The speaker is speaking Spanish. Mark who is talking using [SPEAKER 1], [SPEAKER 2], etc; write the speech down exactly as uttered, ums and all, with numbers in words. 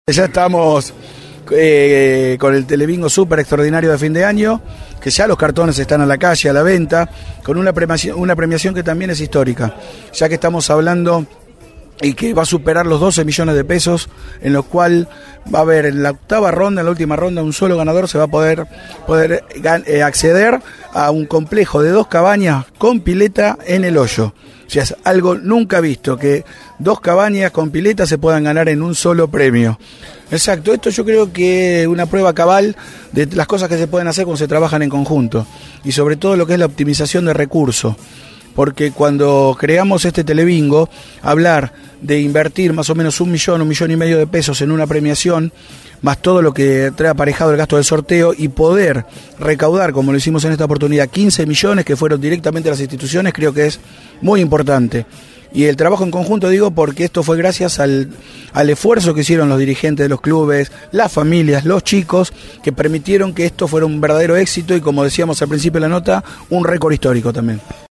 [SPEAKER 1] Ya estamos eh, con el Telebingo súper extraordinario de fin de año, que ya los cartones están a la calle, a la venta, con una premiación, una premiación que también es histórica, ya que estamos hablando y que va a superar los doce millones de pesos, en lo cual va a haber en la octava ronda, en la última ronda, un solo ganador se va a poder, poder eh, acceder a un complejo de dos cabañas con pileta en el hoyo. O sea, es algo nunca visto, que dos cabañas con pileta se puedan ganar en un solo premio. Exacto, esto yo creo que es una prueba cabal de las cosas que se pueden hacer cuando se trabajan en conjunto, y sobre todo lo que es la optimización de recursos. Porque cuando creamos este Telebingo, hablar de invertir más o menos un millón, un millón y medio de pesos en una premiación, más todo lo que trae aparejado el gasto del sorteo, y poder recaudar, como lo hicimos en esta oportunidad, quince millones que fueron directamente a las instituciones, creo que es muy importante. Y el trabajo en conjunto, digo, porque esto fue gracias al, al esfuerzo que hicieron los dirigentes de los clubes, las familias, los chicos, que permitieron que esto fuera un verdadero éxito y, como decíamos al principio de la nota, un récord histórico también.